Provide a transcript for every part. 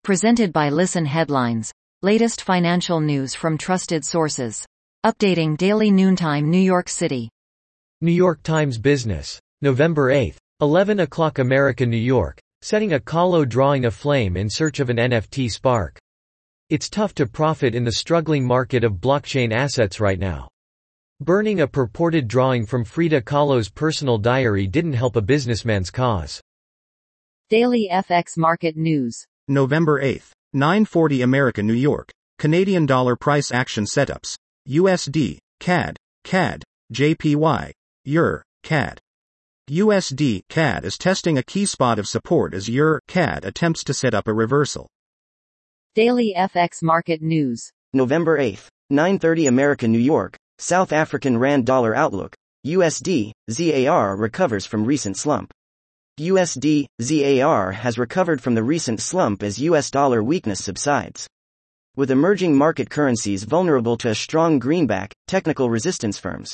Presented by Listen Headlines. Latest financial news from trusted sources. Updating daily noontime New York City. New York Times Business. November 8, 11 o'clock America New York, setting a Kahlo drawing a flame in search of an NFT spark. It's tough to profit in the struggling market of blockchain assets right now. Burning a purported drawing from Frida Kahlo's personal diary didn't help a businessman's cause. Daily FX Market News. November 8, 9:40 America New York. Canadian dollar price action setups. USD, CAD, CAD, JPY, EUR, CAD. USD, CAD is testing a key spot of support as EUR, CAD attempts to set up a reversal. Daily FX Market News. November 8, 9:30 America New York. South African Rand Dollar Outlook. USD, ZAR recovers from recent slump. USD, ZAR has recovered from the recent slump as US dollar weakness subsides. With emerging market currencies vulnerable to a strong greenback, technical resistance firms.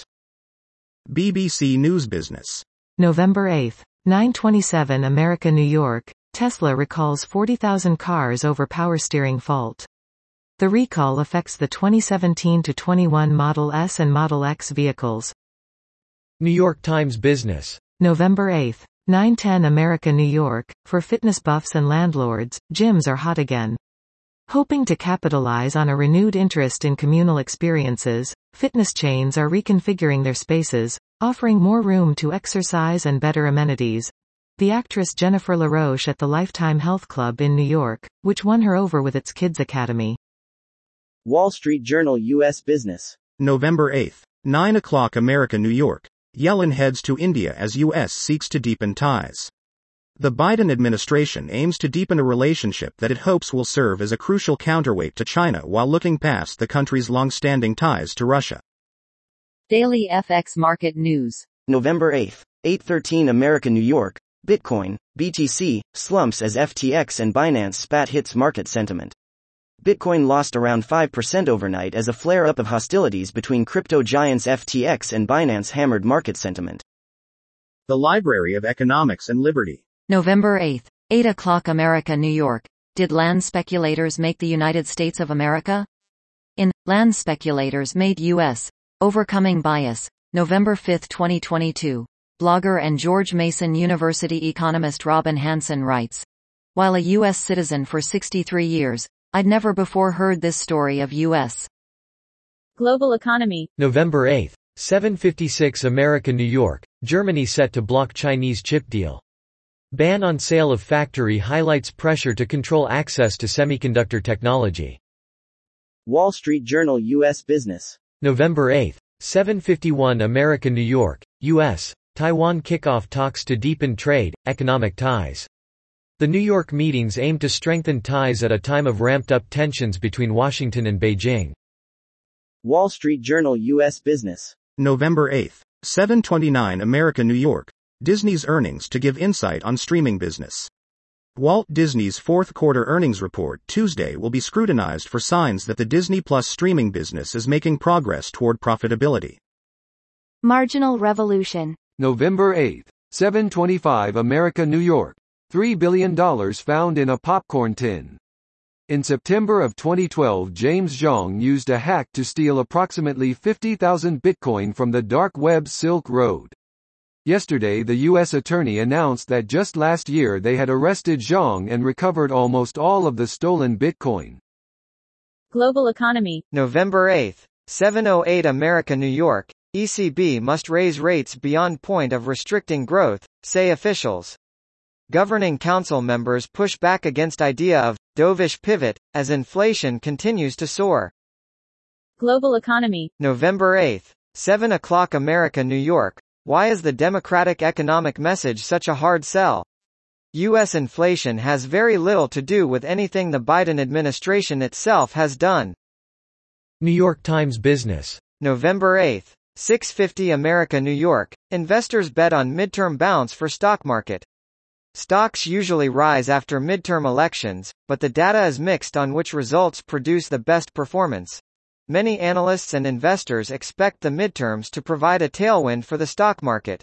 BBC News Business. November 8, 9:27 America New York. Tesla recalls 40,000 cars over power steering fault. The recall affects the 2017 to 21 Model S and Model X vehicles. New York Times Business. November 8, 9:10 America New York. For fitness buffs and landlords, gyms are hot again. Hoping to capitalize on a renewed interest in communal experiences, fitness chains are reconfiguring their spaces, offering more room to exercise and better amenities. The actress Jennifer LaRoche at the Lifetime Health Club in New York, which won her over with its Kids Academy. Wall Street Journal US Business. November 8, 9 o'clock America New York. Yellen heads to India as US seeks to deepen ties. The Biden administration aims to deepen a relationship that it hopes will serve as a crucial counterweight to China while looking past the country's long-standing ties to Russia. Daily FX Market News. November 8, 8:13 America New York. Bitcoin, BTC, slumps as FTX and Binance spat hits market sentiment. Bitcoin lost around 5% overnight as a flare-up of hostilities between crypto giants FTX and Binance hammered market sentiment. The Library of Economics and Liberty. November 8, 8 o'clock America New York. Did land speculators make the United States of America? In Land Speculators Made U.S. Overcoming Bias, November 5, 2022. Blogger and George Mason University economist Robin Hanson writes, while a U.S. citizen for 63 years, I'd never before heard this story of U.S. global economy. November 8, 7:56 America New York. Germany set to block Chinese chip deal. Ban on sale of factory highlights pressure to control access to semiconductor technology. Wall Street Journal US Business. November 8, 7:51 America New York. U.S. Taiwan kick-off talks to deepen trade, economic ties. The New York meetings aim to strengthen ties at a time of ramped-up tensions between Washington and Beijing. Wall Street Journal US Business. November 8, 7:29 America New York. Disney's earnings to give insight on streaming business. Walt Disney's fourth quarter earnings report Tuesday will be scrutinized for signs that the Disney Plus streaming business is making progress toward profitability. Marginal Revolution. November 8, 7:25 America New York. $3 billion found in a popcorn tin. In September of 2012, James Zhong used a hack to steal approximately 50,000 Bitcoin from the dark web Silk Road. Yesterday, the U.S. attorney announced that just last year they had arrested Zhong and recovered almost all of the stolen Bitcoin. Global economy. November 8, 7:08 America New York. ECB must raise rates beyond point of restricting growth, say officials. Governing council members push back against idea of dovish pivot as inflation continues to soar. Global economy. November 8, 7 o'clock America New York. Why is the Democratic economic message such a hard sell? U.S. inflation has very little to do with anything the Biden administration itself has done. New York Times Business. November 8, 6:50 America New York. Investors bet on midterm bounce for stock market. Stocks usually rise after midterm elections, but the data is mixed on which results produce the best performance. Many analysts and investors expect the midterms to provide a tailwind for the stock market.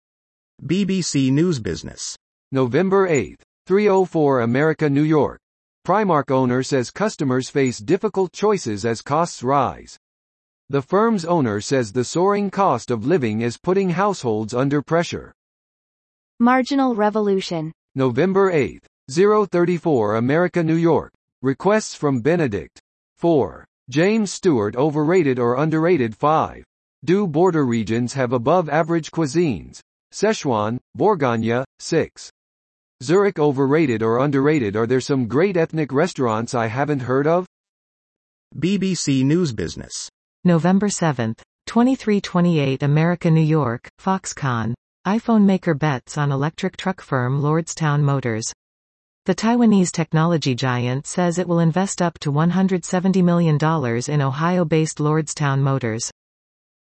BBC News Business. November 8, 3:04 America New York. Primark owner says customers face difficult choices as costs rise. The firm's owner says the soaring cost of living is putting households under pressure. Marginal revolution. November 8, 034 America, New York. Requests from Benedict. 4. James Stewart overrated or underrated? 5. Do border regions have above-average cuisines? Szechuan, Bourgogne. 6. Zurich overrated or underrated? Are there some great ethnic restaurants I haven't heard of? BBC News Business. November 7, 2328 America, New York. Foxconn. iPhone maker bets on electric truck firm Lordstown Motors. The Taiwanese technology giant says it will invest up to $170 million in Ohio-based Lordstown Motors.